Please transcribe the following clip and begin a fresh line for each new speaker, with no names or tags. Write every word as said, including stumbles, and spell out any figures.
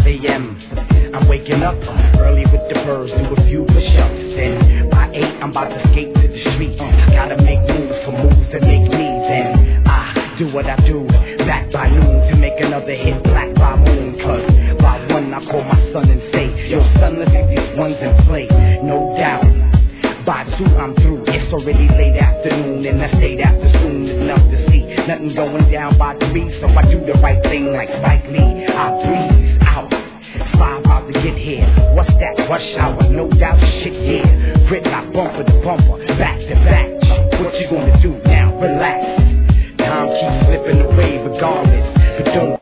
a.m. I'm waking up early with the birds, do a few push-ups. Then by eight, I'm about to skate to the street. I gotta make moves for moves that make me. Then I do what I do, back by noon to make another hit, black by moon. Cause by one, I call my son and say, yo son, let's get these ones in play. No doubt, by two, I'm through. It's already late afternoon and I stayed after soon enough to see nothing going down by three. So I do the right thing like Spike Lee. I breathe, I